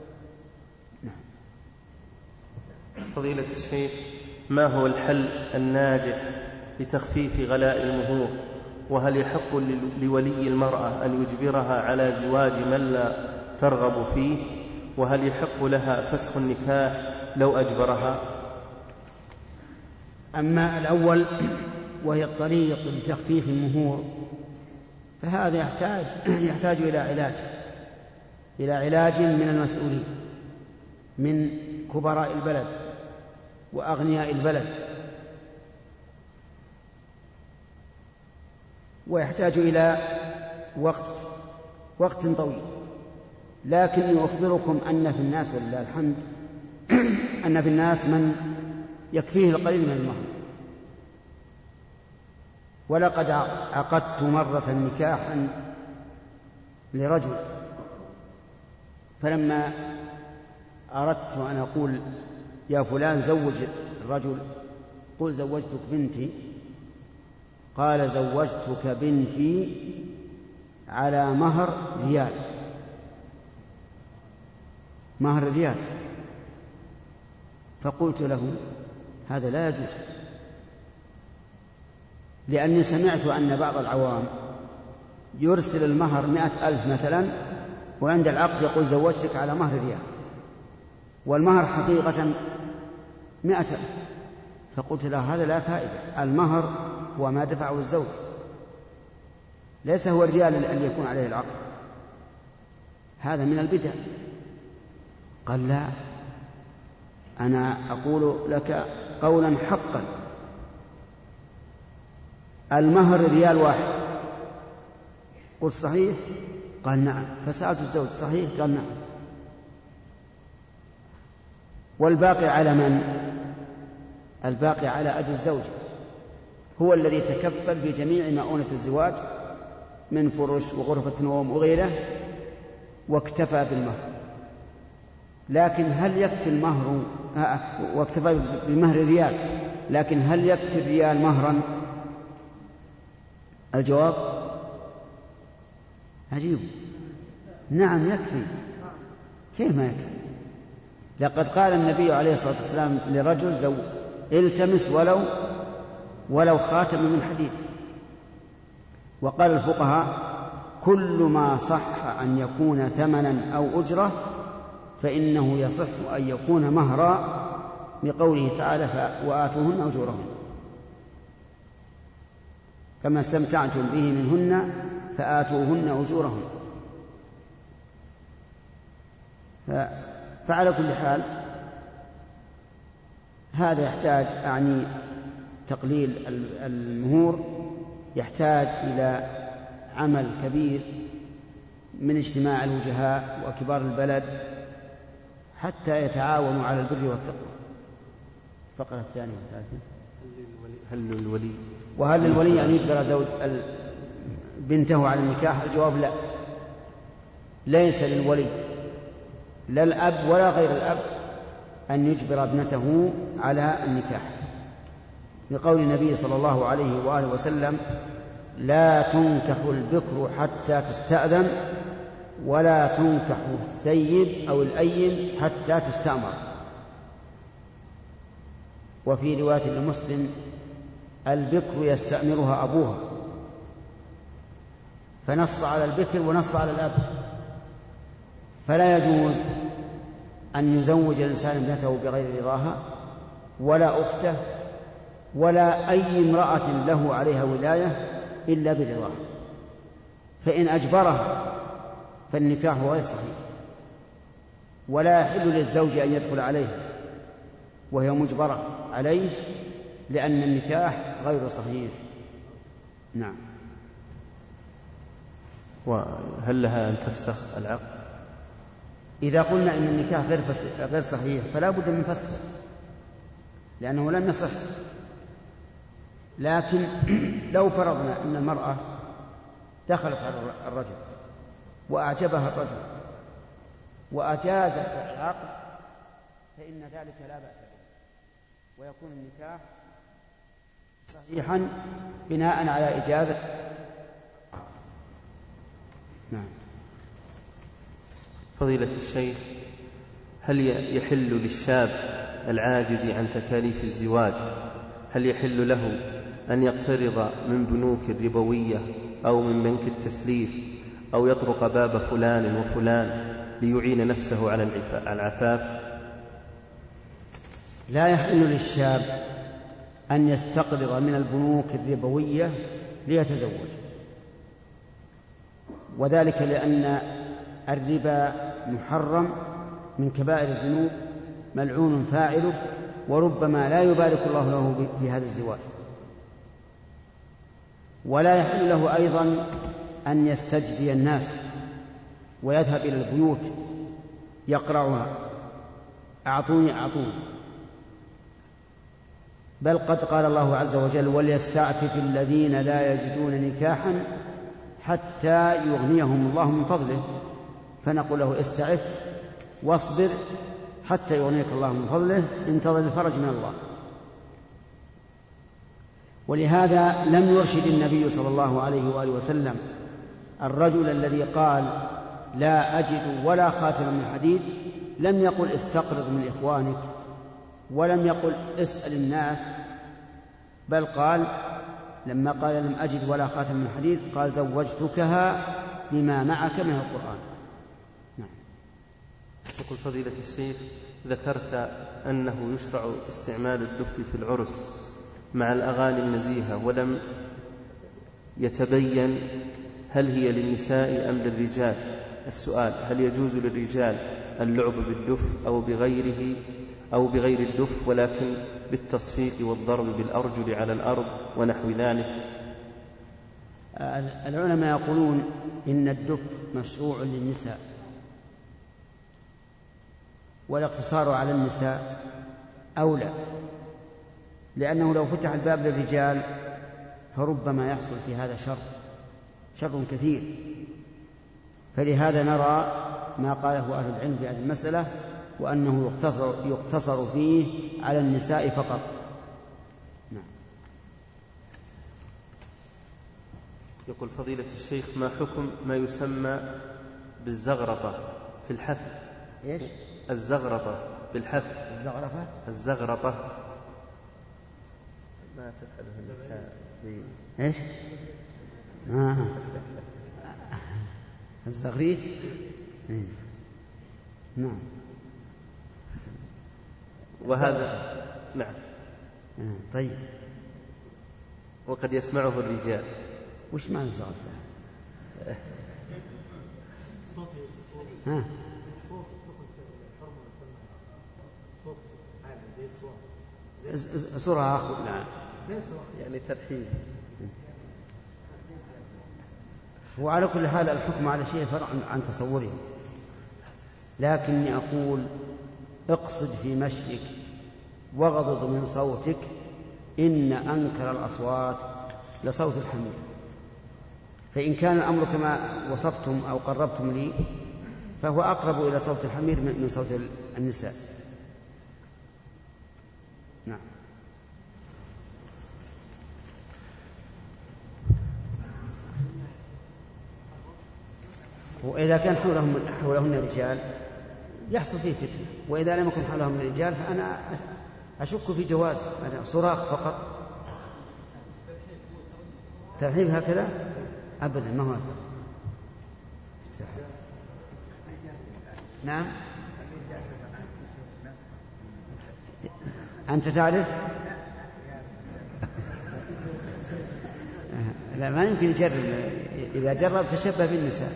فضيلة الشيخ، ما هو الحل الناجح لتخفيف غلاء المهور؟ وهل يحق لولي المرأة أن يجبرها على زواج من لا ترغب فيه؟ وهل يحق لها فسخ النكاح لو أجبرها؟ أما الأول وهي الطريق لتخفيف المهور فهذا يحتاج إلى علاج من المسؤولين من كبراء البلد وأغنياء البلد، ويحتاج إلى وقت طويل. لكني أخبركم أن في الناس ولله الحمد أن في الناس من يكفيه القليل من المهر. ولقد عقدت مرة نكاحا لرجل، فلما أردت أن أقول يا فلان زوج الرجل قل زوجتك بنتي، قال زوجتك بنتي على مهر ريال. فقلت له هذا لا يجوز، لأني سمعت أن بعض العوام يرسل المهر 100,000 مثلا، وعند العقد يقول زوجتك على مهر ريال، والمهر حقيقة 100,000. فقلت له هذا لا فائدة، المهر هو ما دفعه الزوج، ليس هو الريال الذي يكون عليه العقد. هذا من البدع. قال لا، أنا أقول لك قولا حقا، المهر ريال واحد. قلت صحيح؟ قال نعم. فسألت الزوج صحيح؟ قال نعم. والباقي على من؟ الباقي على أبي الزوج، هو الذي تكفل بجميع مؤونة الزواج من فرش وغرفة نوم وغيره، واكتفى بالمهر. لكن هل يكفي المهر؟ واكتفى بمهر ريال، لكن هل يكفي الريال مهرا؟ الجواب عجيب، نعم يكفي. كيف ما يكفي؟ لقد قال النبي عليه الصلاة والسلام لرجل التمس ولو خاتم من حديد. وقال الفقهاء كل ما صح أن يكون ثمنا أو أجرة فإنه يصح أن يكون مهرا، لقوله تعالى وآتوهن أجورهن، كما استمتعتم به منهن فآتوهن أجورهن. فعلى كل حال هذا يحتاج، أعني تقليل المهور يحتاج إلى عمل كبير من اجتماع الوجهاء وكبار البلد حتى يتعاونوا على البر والتقوى. الفقرة الثانية والثالثة، وهل للولي أن يجبر زوج بنته على النكاح؟ الجواب لا، ليس للولي لا الأب ولا غير الأب أن يجبر ابنته على النكاح، لقول النبي صلى الله عليه وآله وسلم لا تنكح البكر حتى تستأذن ولا تنكح الثيب أو الأيم حتى تستأمر. وفي رواية لمسلم البكر يستأمرها أبوها، فنص على البكر ونص على الأب. فلا يجوز أن يزوج الإنسان ابنته بغير رضاها ولا أخته ولا أي امرأة له عليها ولاية إلا برضاها، فإن أجبرها فالنكاح غير صحيح، ولا يحل للزوج أن يدخل عليها وهي مجبرة عليه، لأن النكاح غير صحيح. نعم. وهل لها أن تفسخ العقد؟ إذا قلنا إن النكاح غير صحيح فلا بد من فسخه، لأنه لم يصح. لكن لو فرضنا أن المرأة دخلت على الرجل وأعجبها الرجل وأجازت العقد فإن ذلك لا بأس به، ويكون النكاح صحيحا بناء على إجازة. نعم. فضيلة الشيخ، هل يحل للشاب العاجز عن تكاليف الزواج، هل يحل له أن يقترض من بنوك الربوية أو من بنك التسليف أو يطرق باب فلان وفلان ليعين نفسه على العفاف؟ لا يحل للشاب أن يستقرض من البنوك الربوية ليتزوج، وذلك لأن الربا محرم من كبائر الذنوب ملعون فاعله، وربما لا يبارك الله له في هذا الزواج. ولا يحل له أيضا أن يستجدي الناس ويذهب إلى البيوت يقرعها أعطوني أعطوني، بل قد قال الله عز وجل وليستعفف الذين لا يجدون نكاحا حتى يغنيهم الله من فضله، فنقول له استعف واصبر حتى يغنيك الله من فضله، انتظر الفرج من الله. ولهذا لم يرشد النبي صلى الله عليه وآله وسلم الرجل الذي قال لا أجد ولا خاتم من حديد، لم يقل استقرض من إخوانك ولم يقل اسأل الناس، بل قال لما قال لم أجد ولا خاتم من حديد قال زوجتكها بما معك من القرآن. نعم. يقول فضيلة الشيخ، ذكرت أنه يشرع استعمال الدف في العرس مع الأغاني النزيهة، ولم يتبين هل هي للنساء أم للرجال، السؤال: هل يجوز للرجال اللعب بالدف أو بغير الدف ولكن بالتصفيق والضرب بالأرجل على الأرض ونحو ذلك؟ العلماء يقولون إن الدف مشروع للنساء، والاقتصار على النساء أولى، لأنه لو فتح الباب للرجال فربما يحصل في هذا شر كثير. فلهذا نرى ما قاله أهل العلم في هذه المسألة، وأنه يقتصر فيه على النساء فقط. نعم. يقول فضيلة الشيخ: ما حكم ما يسمى بالزغرطة في الحفل؟ إيش؟ الزغرطة بالحفل. الزغرطة ما تفعله النساء إيش؟ الزغريث. نعم. وهذا نعم. طيب. وقد يسمعه الرجال. وش معنى الزغرطة؟ صورة أخذ. نعم. يعني ترحيب. وعلى كل حال الحكم على شيء فرع عن تصوره، لكني أقول اقصد في مشيك واغضض من صوتك، إن أنكر الأصوات لصوت الحمير. فإن كان الأمر كما وصفتم أو قربتم لي فهو أقرب إلى صوت الحمير من صوت النساء. نعم. وإذا كان حولهن رجال يحصل فيه فتنة، وإذا لم يكن حولهم رجال فأنا أشك في جواز صراخ فقط. ترحيب هكذا أبدا ما هو هكذا. نعم. أنت تعرف؟ لا، ما يمكن يجرب. إذا جرب تشبه بالنساء.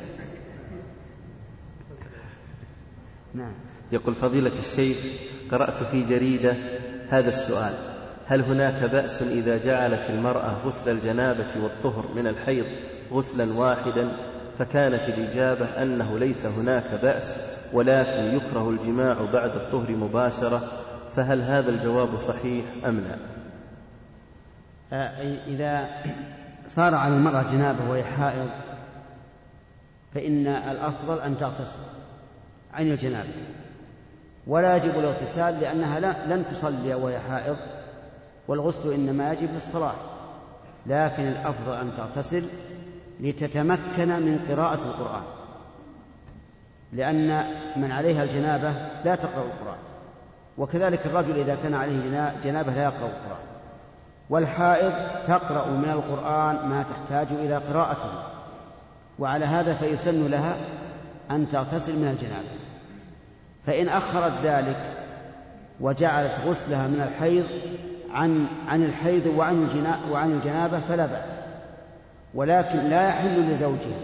نعم. يقول فضيلة الشيخ: قرأت في جريدة هذا السؤال: هل هناك بأس إذا جعلت المرأة غسل الجنابة والطهر من الحيض غسلا واحدا؟ فكانت الإجابة أنه ليس هناك بأس، ولكن يكره الجماع بعد الطهر مباشرة، فهل هذا الجواب صحيح أم لا؟ إذا صار على المرأة جنابة وهي حائض فإن الأفضل أن تغتسل عن الجنابة، ولا يجب الاغتسال لأنها لن تصلي وهي حائض، والغسل إنما يجب للصلاة. لكن الأفضل أن تغتسل لتتمكن من قراءة القرآن، لأن من عليها الجنابة لا تقرأ القرآن، وكذلك الرجل إذا كان عليه جنابة لا يقرأ القرآن. والحائض تقرأ من القرآن ما تحتاج إلى قراءته، وعلى هذا فيسن لها أن تغتسل من الجنابة. فإن أخرت ذلك وجعلت غسلها من الحيض عن الحيض وعن الجنابة فلا بأس، ولكن لا يحل لزوجها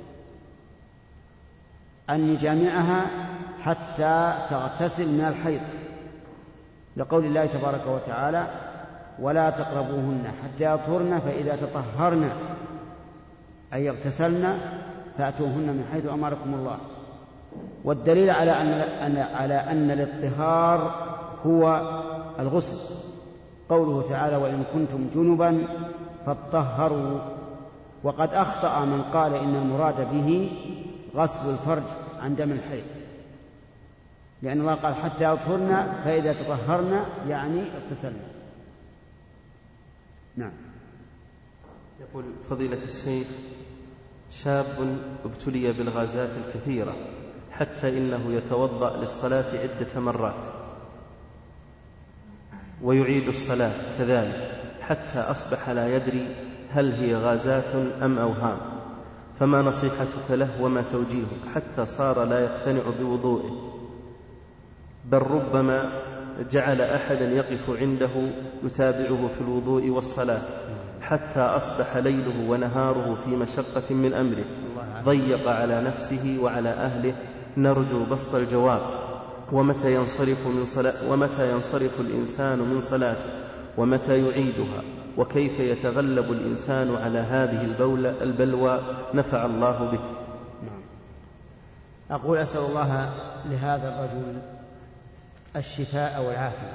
أن يجامعها حتى تغتسل من الحيض، لقول الله تبارك وتعالى: ولا تقربوهن حتى يطهرن فإذا تطهرن أي اغتسلن فأتوهن من حيث أمركم الله. والدليل على أن الاطهار هو الغسل قوله تعالى: وإن كنتم جنبا فاطهروا. وقد أخطأ من قال إن المراد به غسل الفرج عن دم الحيض، لأن الله قال: حتى يطهرن فإذا تطهرن يعني اغتسلن. نعم. يقول فضيلة الشيخ: شاب ابتلي بالغازات الكثيرة حتى إنه يتوضأ للصلاة عدة مرات ويعيد الصلاة كذلك، حتى أصبح لا يدري هل هي غازات أم أوهام، فما نصيحتك له وما توجيهك حتى صار لا يقتنع بوضوئه، بل ربما جعل أحدا يقف عنده يتابعه في الوضوء والصلاة حتى أصبح ليله ونهاره في مشقة من أمره، ضيق على نفسه وعلى أهله. نرجو بسط الجواب، ومتى ينصرف الإنسان من صلاته، ومتى يعيدها، وكيف يتغلب الإنسان على هذه البلوى؟ نفع الله بك. أقول أسأل الله لهذا الرجل الشفاء والعافية.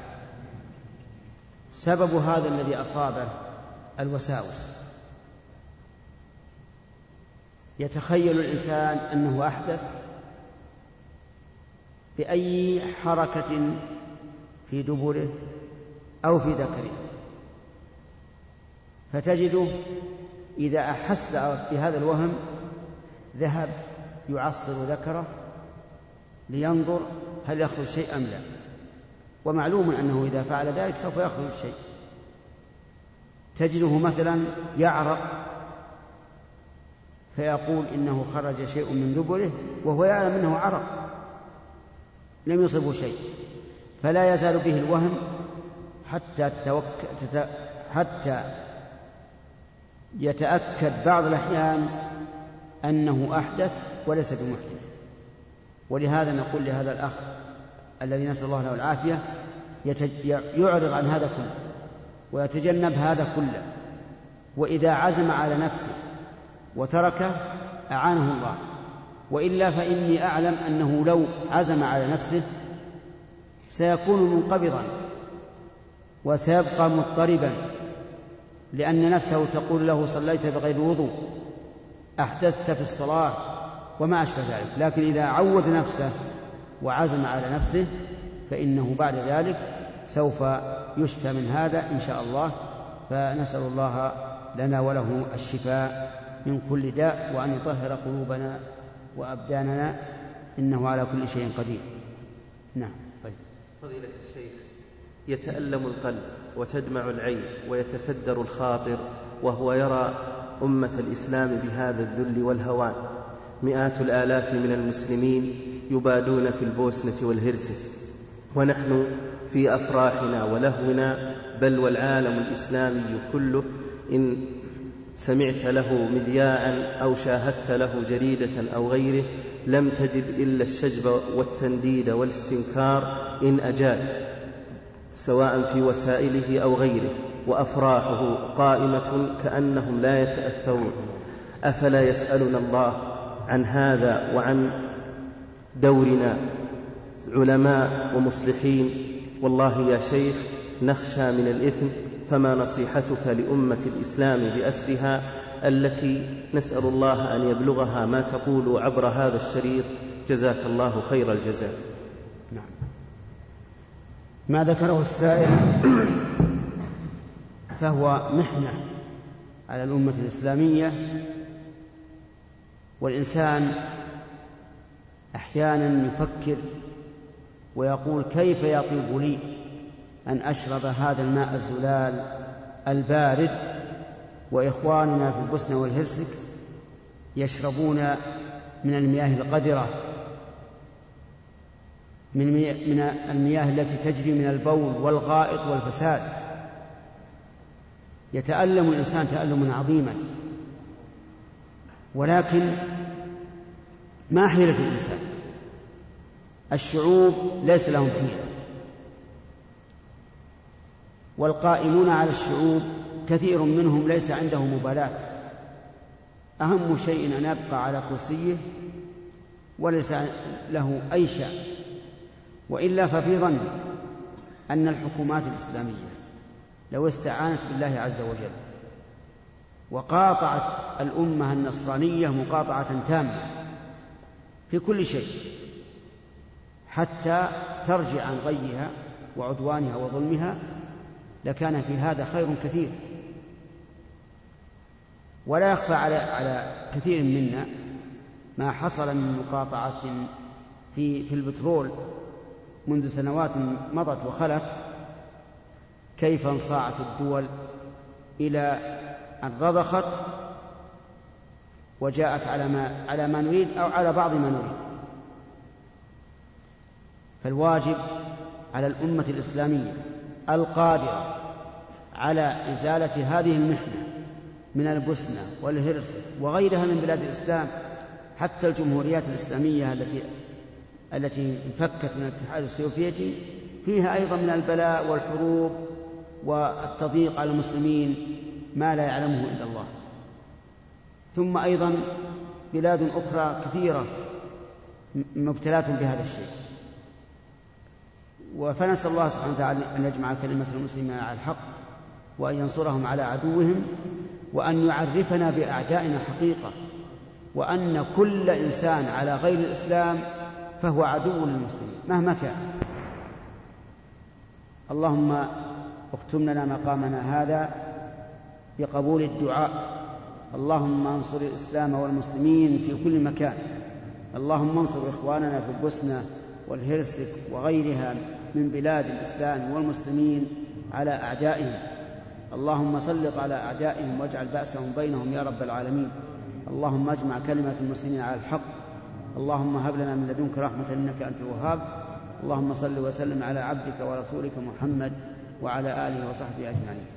سبب هذا الذي أصابه الوساوس. يتخيل الإنسان أنه أحدث بأي حركة في دبره أو في ذكره، فتجده إذا أحس بهذا الوهم ذهب يعصر ذكره لينظر هل يخرج شيء أم لا، ومعلوم أنه إذا فعل ذلك سوف يخرج شيء. تجده مثلا يعرق فيقول إنه خرج شيء من دبره وهو يعلم أنه عرق لم يصبه شيء، فلا يزال به الوهم حتى يتأكد بعض الأحيان أنه أحدث وليس بمحدث. ولهذا نقول لهذا الأخ الذي نسأل الله له العافية يعرض عن هذا كله ويتجنب هذا كله، وإذا عزم على نفسه وتركه أعانه الله، وإلا فإني أعلم أنه لو عزم على نفسه سيكون منقبضا وسيبقى مضطربا، لأن نفسه تقول له صليت بغير وضوء، أحدثت في الصلاة وما أشبه ذلك. لكن إذا عود نفسه وعزم على نفسه فإنه بعد ذلك سوف يشفى من هذا إن شاء الله. فنسأل الله لنا وله الشفاء من كل داء، وأن يطهر قلوبنا وأبداننا، إنه على كل شيء قدير. نعم. طيب. فضيلة الشيخ، يتألم القلب وتدمع العين ويتكدر الخاطر وهو يرى أمة الإسلام بهذا الذل والهوان. مئات الآلاف من المسلمين يبادون في البوسنة والهرسك، ونحن في أفراحنا ولهونا، بل والعالم الإسلامي كله إن سمعت له مذياعا أو شاهدت له جريدة أو غيره لم تجد إلا الشجب والتنديد والاستنكار إن أجاد، سواء في وسائله أو غيره، وأفراحه قائمة كأنهم لا يتأثرون. أفلا يسألنا الله عن هذا وعن دورنا علماء ومصلحين؟ والله يا شيخ نخشى من الإثم، فما نصيحتك لأمة الإسلام بأسرها التي نسأل الله أن يبلغها ما تقول عبر هذا الشريط؟ جزاك الله خير الجزاء. نعم. ما ذكره السائل فهو محنة على الأمة الإسلامية، والإنسان أحيانا يفكر ويقول كيف يطيب لي أن أشرب هذا الماء الزلال البارد وإخواننا في البوسنة والهرسك يشربون من المياه القذرة، من المياه التي تجري من البول والغائط والفساد. يتألم الإنسان تألما عظيما، ولكن ما حيلة الإنسان؟ الشعوب ليس لهم حيلة، والقائمون على الشعوب كثير منهم ليس عنده مبالاة، أهم شيء أن يبقى على كرسيه وليس له أي شأن. وإلا ففي ظن أن الحكومات الإسلامية لو استعانت بالله عز وجل وقاطعت الأمة النصرانية مقاطعة تامة في كل شيء حتى ترجع عن غيها وعدوانها وظلمها، لكان في هذا خير كثير. ولا يخفى على كثير منا ما حصل من مقاطعة في البترول منذ سنوات مضت وخلت، كيف انصاعت الدول إلى أن رضخت وجاءت على ما نريد أو على بعض ما نريد. فالواجب على الأمة الإسلامية القادرة على إزالة هذه المحنة من البوسنة والهرسك وغيرها من بلاد الإسلام، حتى الجمهوريات الإسلامية التي انفكت من الاتحاد السوفيتي فيها أيضا من البلاء والحروب والتضييق على المسلمين ما لا يعلمه إلا الله. ثم أيضا بلاد أخرى كثيرة مبتلات بهذا الشيء. فنسأل الله سبحانه وتعالى أن يجمع كلمة المسلمين على الحق، وأن ينصرهم على عدوهم، وأن يعرفنا بأعدائنا حقيقة، وأن كل إنسان على غير الإسلام فهو عدو للمسلمين مهما كان. اللهم اختم لنا مقامنا هذا بقبول الدعاء. اللهم انصر الإسلام والمسلمين في كل مكان. اللهم انصر إخواننا في البوسنة والهرسك وغيرها من بلاد الإسلام والمسلمين على أعدائهم. اللهم سلط على أعدائهم واجعل بأسهم بينهم يا رب العالمين. اللهم اجمع كلمة المسلمين على الحق. اللهم هب لنا من لدنك رحمة إنك أنت الوهاب. اللهم صل وسلم على عبدك ورسولك محمد وعلى آله وصحبه أجمعين.